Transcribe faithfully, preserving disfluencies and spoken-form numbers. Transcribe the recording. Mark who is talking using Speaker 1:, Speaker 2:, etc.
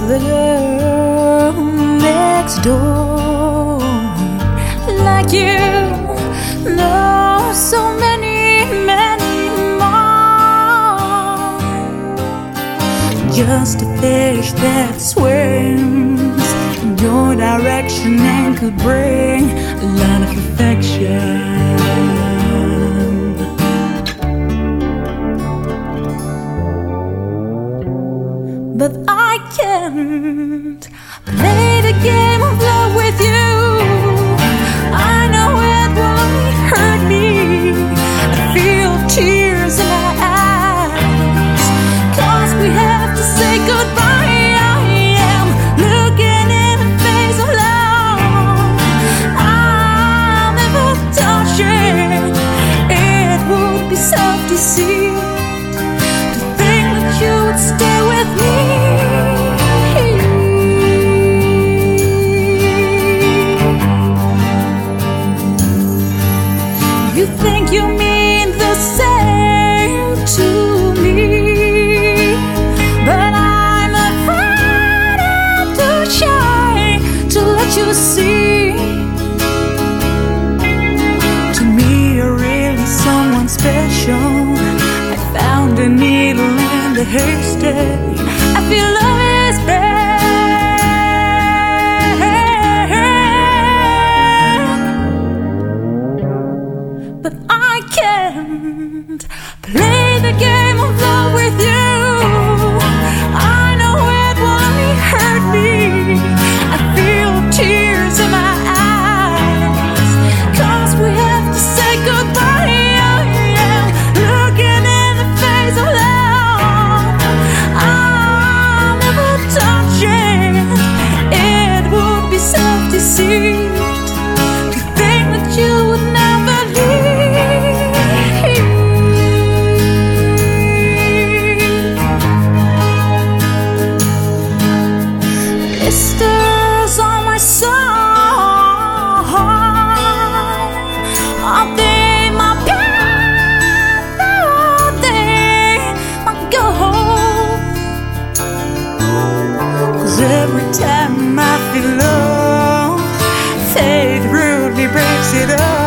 Speaker 1: the girl next door. Like you know so many, many more. Just a fish that swims in your direction and could bring a lot of affection. But I can't play the game of love with you. I know it will only hurt me. I feel tears in my eyes, 'cause we have to say goodbye. I am looking in the face of love. I'll never touch it. It would be self-deceit to think that you would stay with me. You think you mean the same to me, but I'm afraid I'm too shy to let you see. To me, you're really someone special. I found a needle in the haystack. I feel love is back. But I can't play the game of love with you. I know it will only hurt me. I feel tears in my eyes, 'cause we have to say goodbye. I am looking in the face of love. I'll never touch it. It would be self-deceit to think that you would never leave. Blisters on my side, are they my path? Are they my goal? 'Cause every time I feel love, fate rudely breaks it up.